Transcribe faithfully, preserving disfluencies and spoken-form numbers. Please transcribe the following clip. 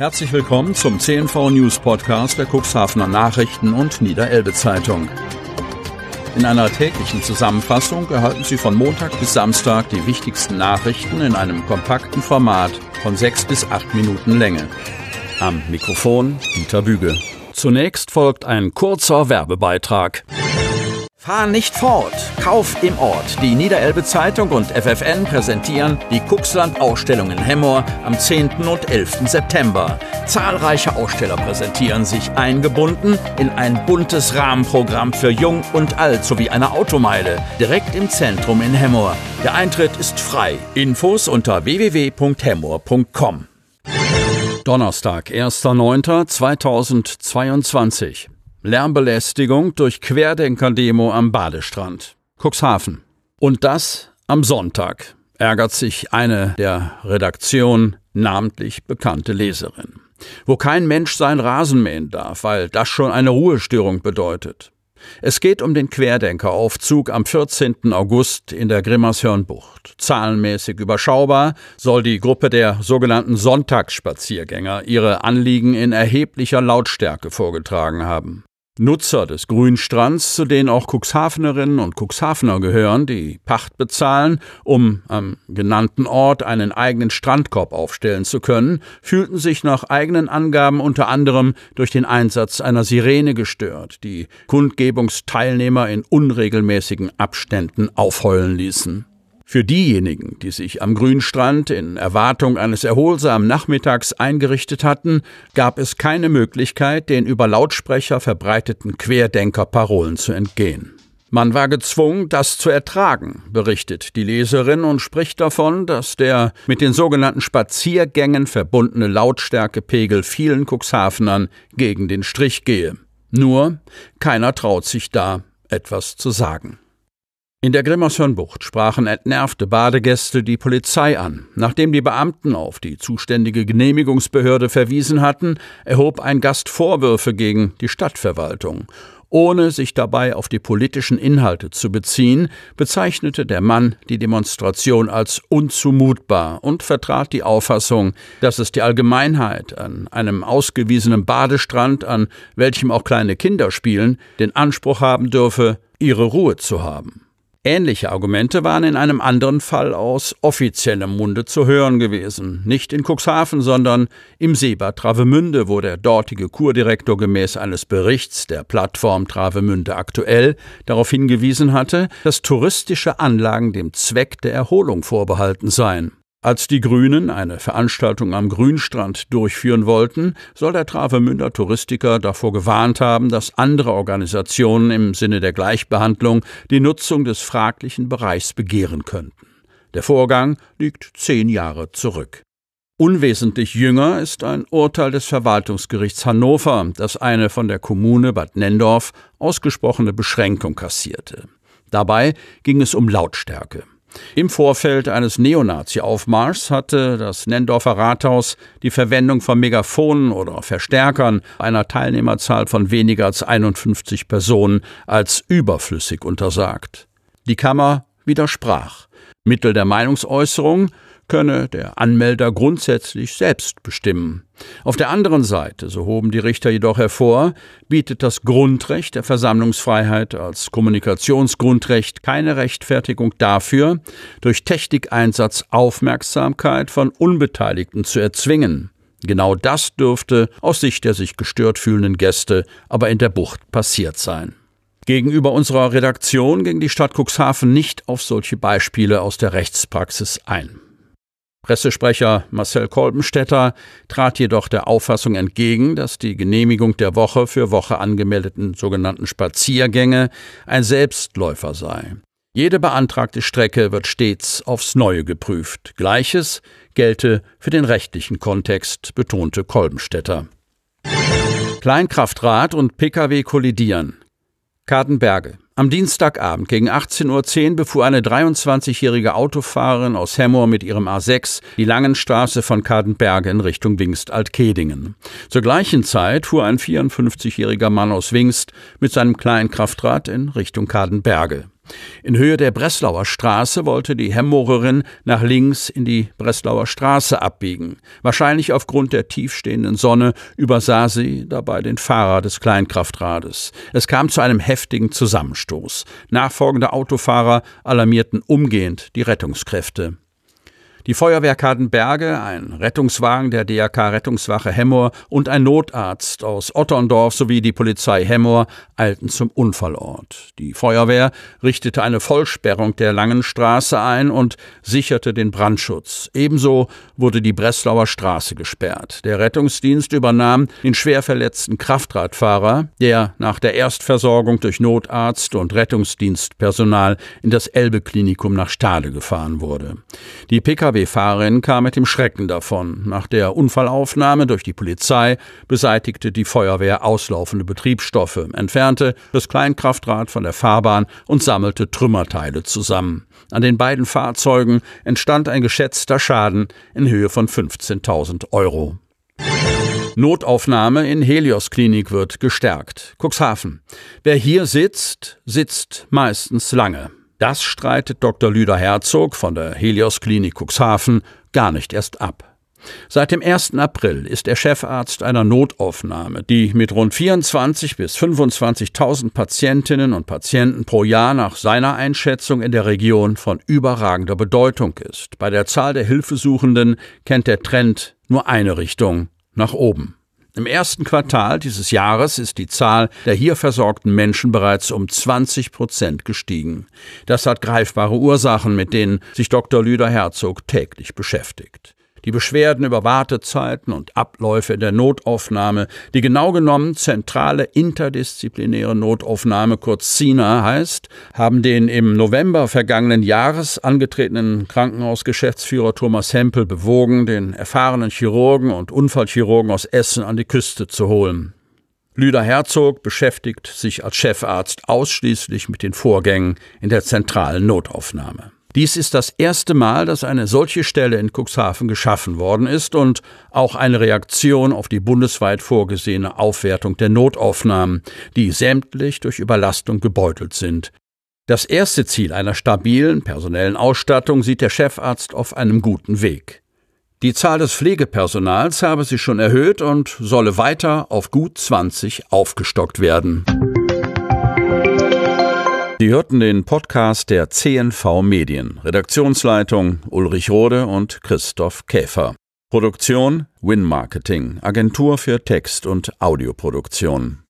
Herzlich willkommen zum C N V News Podcast der Cuxhavener Nachrichten und Niederelbe Zeitung. In einer täglichen Zusammenfassung erhalten Sie von Montag bis Samstag die wichtigsten Nachrichten in einem kompakten Format von sechs bis acht Minuten Länge. Am Mikrofon Dieter Büge. Zunächst folgt ein kurzer Werbebeitrag. Fahr nicht fort, kauf im Ort. Die Niederelbe Zeitung und F F N präsentieren die Cuxland-Ausstellung in Hemmoor am zehnten und elften September. Zahlreiche Aussteller präsentieren sich eingebunden in ein buntes Rahmenprogramm für Jung und Alt sowie eine Automeile direkt im Zentrum in Hemmoor. Der Eintritt ist frei. Infos unter w w w punkt hemmoor punkt com. Donnerstag, erster neunter zweitausendzweiundzwanzig. Lärmbelästigung durch Querdenker-Demo am Badestrand. Cuxhaven. Und das am Sonntag, ärgert sich eine der Redaktion namentlich bekannte Leserin. Wo kein Mensch sein Rasen mähen darf, weil das schon eine Ruhestörung bedeutet. Es geht um den Querdenkeraufzug am vierzehnten August in der Grimmershörnbucht. Zahlenmäßig überschaubar soll die Gruppe der sogenannten Sonntagsspaziergänger ihre Anliegen in erheblicher Lautstärke vorgetragen haben. Nutzer des Grünstrands, zu denen auch Cuxhavenerinnen und Cuxhavener gehören, die Pacht bezahlen, um am genannten Ort einen eigenen Strandkorb aufstellen zu können, fühlten sich nach eigenen Angaben unter anderem durch den Einsatz einer Sirene gestört, die Kundgebungsteilnehmer in unregelmäßigen Abständen aufheulen ließen. Für diejenigen, die sich am Grünstrand in Erwartung eines erholsamen Nachmittags eingerichtet hatten, gab es keine Möglichkeit, den über Lautsprecher verbreiteten Querdenker-Parolen zu entgehen. Man war gezwungen, das zu ertragen, berichtet die Leserin und spricht davon, dass der mit den sogenannten Spaziergängen verbundene Lautstärkepegel vielen Cuxhavenern gegen den Strich gehe. Nur, keiner traut sich da, etwas zu sagen. In der Grimmershörnbucht sprachen entnervte Badegäste die Polizei an. Nachdem die Beamten auf die zuständige Genehmigungsbehörde verwiesen hatten, erhob ein Gast Vorwürfe gegen die Stadtverwaltung. Ohne sich dabei auf die politischen Inhalte zu beziehen, bezeichnete der Mann die Demonstration als unzumutbar und vertrat die Auffassung, dass es die Allgemeinheit an einem ausgewiesenen Badestrand, an welchem auch kleine Kinder spielen, den Anspruch haben dürfe, ihre Ruhe zu haben. Ähnliche Argumente waren in einem anderen Fall aus offiziellem Munde zu hören gewesen. Nicht in Cuxhaven, sondern im Seebad Travemünde, wo der dortige Kurdirektor gemäß eines Berichts der Plattform Travemünde aktuell darauf hingewiesen hatte, dass touristische Anlagen dem Zweck der Erholung vorbehalten seien. Als die Grünen eine Veranstaltung am Grünstrand durchführen wollten, soll der Travemünder Touristiker davor gewarnt haben, dass andere Organisationen im Sinne der Gleichbehandlung die Nutzung des fraglichen Bereichs begehren könnten. Der Vorgang liegt zehn Jahre zurück. Unwesentlich jünger ist ein Urteil des Verwaltungsgerichts Hannover, das eine von der Kommune Bad Nenndorf ausgesprochene Beschränkung kassierte. Dabei ging es um Lautstärke. Im Vorfeld eines Neonazi-Aufmarschs hatte das Nenndorfer Rathaus die Verwendung von Megafonen oder Verstärkern einer Teilnehmerzahl von weniger als einundfünfzig Personen als überflüssig untersagt. Die Kammer widersprach. Mittel der Meinungsäußerung könne der Anmelder grundsätzlich selbst bestimmen. Auf der anderen Seite, so hoben die Richter jedoch hervor, bietet das Grundrecht der Versammlungsfreiheit als Kommunikationsgrundrecht keine Rechtfertigung dafür, durch Technikeinsatz Aufmerksamkeit von Unbeteiligten zu erzwingen. Genau das dürfte aus Sicht der sich gestört fühlenden Gäste aber in der Bucht passiert sein. Gegenüber unserer Redaktion ging die Stadt Cuxhaven nicht auf solche Beispiele aus der Rechtspraxis ein. Pressesprecher Marcel Kolbenstädter trat jedoch der Auffassung entgegen, dass die Genehmigung der Woche für Woche angemeldeten sogenannten Spaziergänge ein Selbstläufer sei. Jede beantragte Strecke wird stets aufs Neue geprüft. Gleiches gelte für den rechtlichen Kontext, betonte Kolbenstädter. Kleinkraftrad und Pkw kollidieren. Cadenberge. Am Dienstagabend gegen achtzehn Uhr zehn befuhr eine dreiundzwanzigjährige Autofahrerin aus Hemmoor mit ihrem A sechs die Langenstraße von Cadenberge in Richtung Wingst-Altkedingen. Zur gleichen Zeit fuhr ein vierundfünfzigjähriger Mann aus Wingst mit seinem Kleinkraftrad in Richtung Cadenberge. In Höhe der Breslauer Straße wollte die Hemmererin nach links in die Breslauer Straße abbiegen. Wahrscheinlich aufgrund der tiefstehenden Sonne übersah sie dabei den Fahrer des Kleinkraftrades. Es kam zu einem heftigen Zusammenstoß. Nachfolgende Autofahrer alarmierten umgehend die Rettungskräfte. Die Feuerwehr Kadenberge, ein Rettungswagen der D R K-Rettungswache Hemmoor und ein Notarzt aus Otterndorf sowie die Polizei Hemmoor eilten zum Unfallort. Die Feuerwehr richtete eine Vollsperrung der Langen Straße ein und sicherte den Brandschutz. Ebenso wurde die Breslauer Straße gesperrt. Der Rettungsdienst übernahm den schwer verletzten Kraftradfahrer, der nach der Erstversorgung durch Notarzt und Rettungsdienstpersonal in das Elbe-Klinikum nach Stade gefahren wurde. Die P K W-Fahrerin kam mit dem Schrecken davon. Nach der Unfallaufnahme durch die Polizei beseitigte die Feuerwehr auslaufende Betriebsstoffe, entfernte das Kleinkraftrad von der Fahrbahn und sammelte Trümmerteile zusammen. An den beiden Fahrzeugen entstand ein geschätzter Schaden in Höhe von fünfzehntausend Euro. Notaufnahme in Helios-Klinik wird gestärkt. Cuxhaven. Wer hier sitzt, sitzt meistens lange. Das streitet Doktor Lüder Herzog von der Helios-Klinik Cuxhaven gar nicht erst ab. Seit dem ersten April ist er Chefarzt einer Notaufnahme, die mit rund vierundzwanzigtausend bis fünfundzwanzigtausend Patientinnen und Patienten pro Jahr nach seiner Einschätzung in der Region von überragender Bedeutung ist. Bei der Zahl der Hilfesuchenden kennt der Trend nur eine Richtung: nach oben. Im ersten Quartal dieses Jahres ist die Zahl der hier versorgten Menschen bereits um zwanzig Prozent gestiegen. Das hat greifbare Ursachen, mit denen sich Doktor Lüder Herzog täglich beschäftigt. Die Beschwerden über Wartezeiten und Abläufe in der Notaufnahme, die genau genommen zentrale interdisziplinäre Notaufnahme, kurz C I N A heißt, haben den im November vergangenen Jahres angetretenen Krankenhausgeschäftsführer Thomas Hempel bewogen, den erfahrenen Chirurgen und Unfallchirurgen aus Essen an die Küste zu holen. Lüder Herzog beschäftigt sich als Chefarzt ausschließlich mit den Vorgängen in der zentralen Notaufnahme. Dies ist das erste Mal, dass eine solche Stelle in Cuxhaven geschaffen worden ist und auch eine Reaktion auf die bundesweit vorgesehene Aufwertung der Notaufnahmen, die sämtlich durch Überlastung gebeutelt sind. Das erste Ziel einer stabilen personellen Ausstattung sieht der Chefarzt auf einem guten Weg. Die Zahl des Pflegepersonals habe sich schon erhöht und solle weiter auf gut zwanzig aufgestockt werden. Sie hörten den Podcast der C N V Medien. Redaktionsleitung Ulrich Rode und Christoph Käfer. Produktion Win Marketing, Agentur für Text- und Audioproduktion.